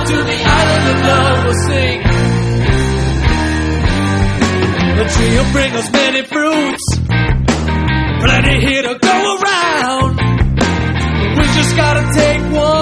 to the island of love we'll sing. The tree will bring us many fruits, plenty here to go around. We just gotta take one